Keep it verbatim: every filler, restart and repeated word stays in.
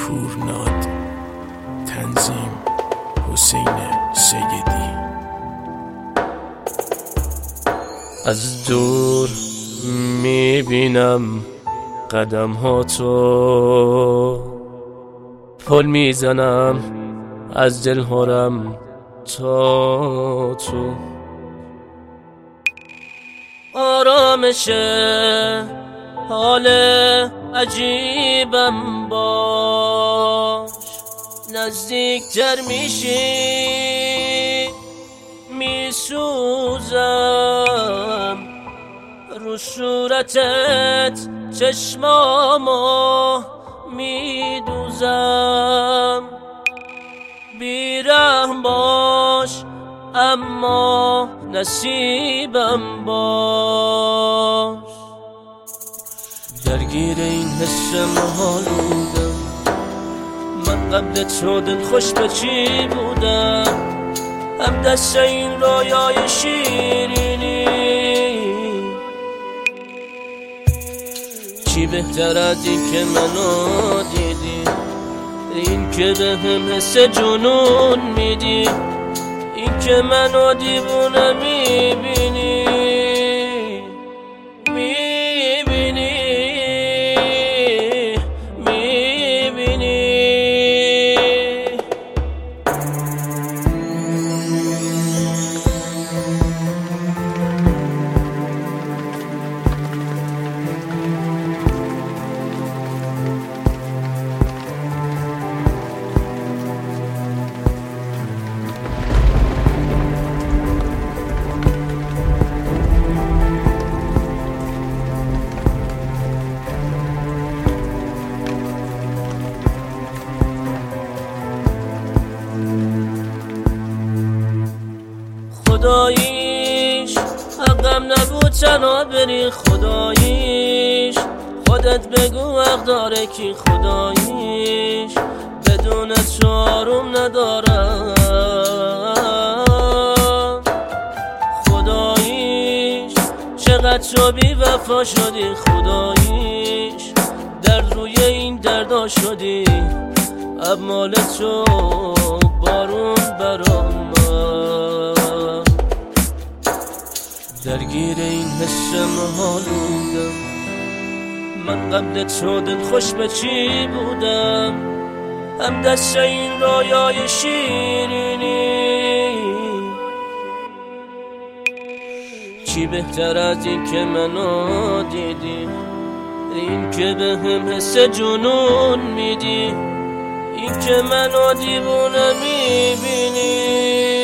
پورناد، تنظیم حسین سیدی. از دور میبینم قدم ها تو، پل میزنم از دل هارم تا تو. آرامشه حال عجیبم باش، نزدیکتر میشی میسوزم، رو صورتت چشمامو میدوزم. بیرحم باش اما نصیبم باش، درگیر این حس محال بودم. من قبل تو دل خوش به چی بودم، هم دست این رویای شیرینی. چی بهتر از این که منو دیدی، این که به هم حس جنون میدی، این که منو دیوونه میبینی میبینی میبینی. خداییش حقم نبود تنها بری، خداییش خودت بگو حق داره کی، خداییش بدون تو آروم ندارم. خداییش چقدر تو بی وفا شدی، خداییش درد روی این دردا شدی. اب مال تو بارون برام، درگیر این حس محال بودم. من قبل تو دل خوش به چی بودم، هم دست این رویای شیرینی. چی بهتر از این که منو دیدی، این که به هم حس جنون میدی، این که منو دیوونه میبینی.